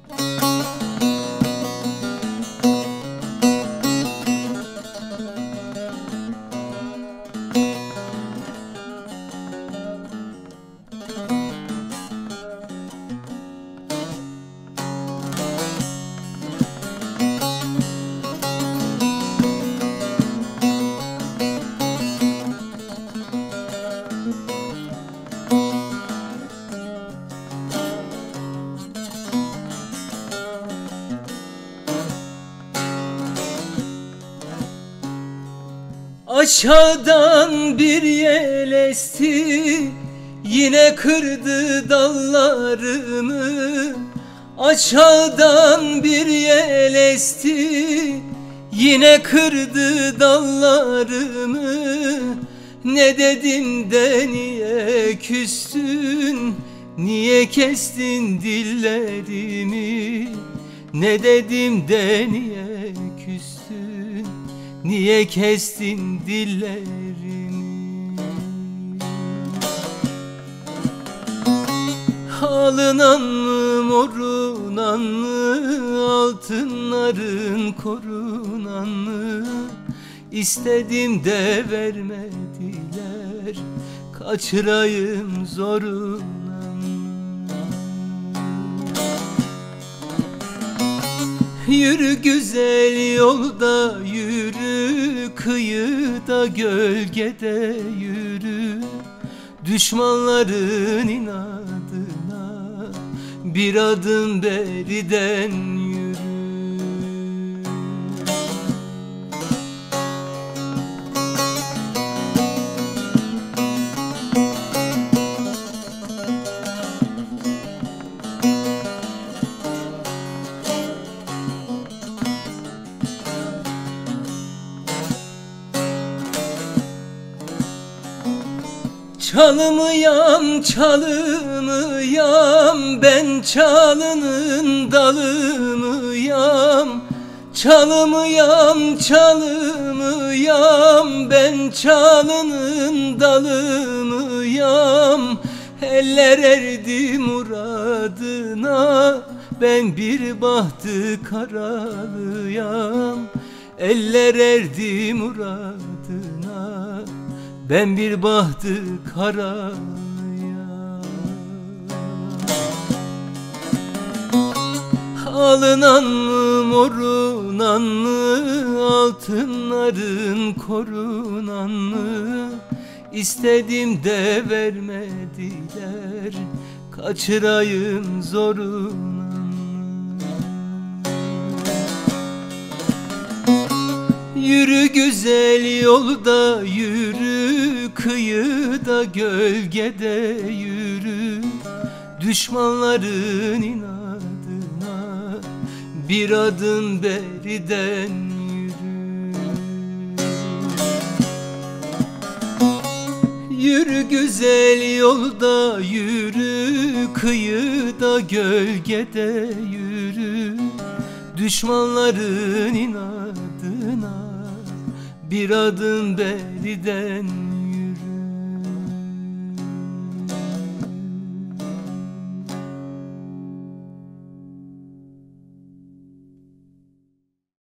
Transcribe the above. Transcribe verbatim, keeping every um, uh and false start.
Aşağıdan bir yel esti, yine kırdı dallarımı. Aşağıdan bir yel esti, yine kırdı dallarımı. Ne dedim de niye küstün, niye kestin dillerimi? Ne dedim de niye küstün, niye kestin dillerimi? Alınan mı morunan mı, altınların korunan mı? İstedim de vermediler, kaçırayım zoruna mı? Yürü güzel yolda yürü, kıyıda gölgede yürü. Düşmanların inadına bir adım beriden yürü. Çalımıyam, çalımıyam, ben çalının dalımıyam. Çalımıyam, çalımıyam, ben çalının dalımıyam. Eller erdi muradına, ben bir bahtı karalıyam. Eller erdi muradına, ben bir bahtı karayam. Alınan mı morunan mı, altınların korunan mı? İstedim de vermediler, kaçırayım zoruna mı? Yürü güzel yolda yürü, kıyıda gölgede yürü. Düşmanların inadına bir adım beriden yürü. Yürü güzel yolda yürü, kıyıda gölgede yürü. Düşmanların inadına bir adım beriden